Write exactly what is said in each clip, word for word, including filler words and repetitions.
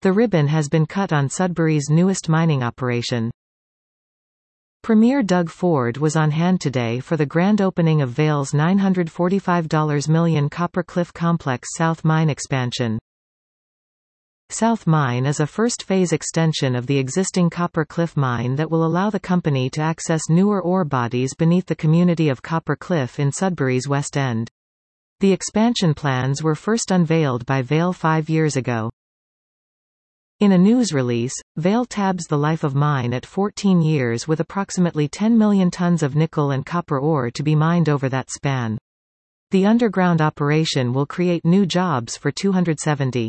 The ribbon has been cut on Sudbury's newest mining operation. Premier Doug Ford was on hand today for the grand opening of Vale's nine hundred forty-five million dollars Copper Cliff Complex South Mine expansion. South Mine is a first-phase extension of the existing Copper Cliff Mine that will allow the company to access newer ore bodies beneath the community of Copper Cliff in Sudbury's West End. The expansion plans were first unveiled by Vale five years ago. In a news release, Vale tabs the life of mine at fourteen years with approximately ten million tons of nickel and copper ore to be mined over that span. The underground operation will create new jobs for two hundred seventy.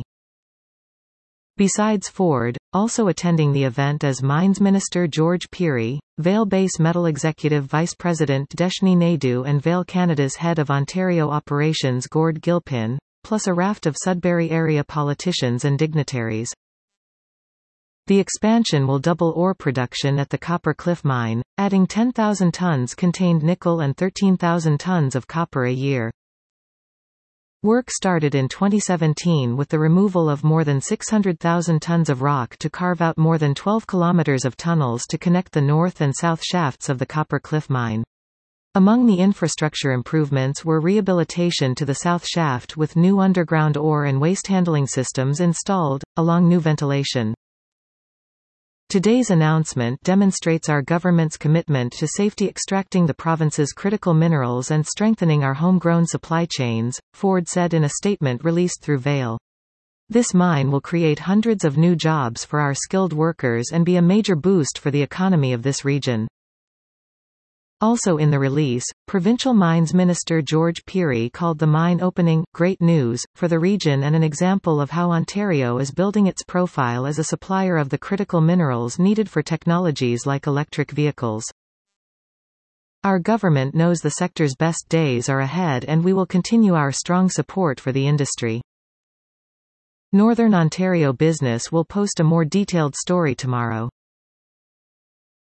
Besides Ford, also attending the event is Mines Minister George Pirie, Vale Base Metal Executive Vice President Deshni Naidu and Vale Canada's Head of Ontario Operations Gord Gilpin, plus a raft of Sudbury area politicians and dignitaries. The expansion will double ore production at the Copper Cliff Mine, adding ten thousand tons contained nickel and thirteen thousand tons of copper a year. Work started in twenty seventeen with the removal of more than six hundred thousand tons of rock to carve out more than twelve kilometers of tunnels to connect the north and south shafts of the Copper Cliff Mine. Among the infrastructure improvements were rehabilitation to the south shaft with new underground ore and waste handling systems installed, along new ventilation. Today's announcement demonstrates our government's commitment to safety extracting the province's critical minerals and strengthening our homegrown supply chains, Ford said in a statement released through Vale. This mine will create hundreds of new jobs for our skilled workers and be a major boost for the economy of this region. Also in the release, Provincial Mines Minister George Pirie called the mine opening "great news" for the region and an example of how Ontario is building its profile as a supplier of the critical minerals needed for technologies like electric vehicles. Our government knows the sector's best days are ahead and we will continue our strong support for the industry. Northern Ontario Business will post a more detailed story tomorrow.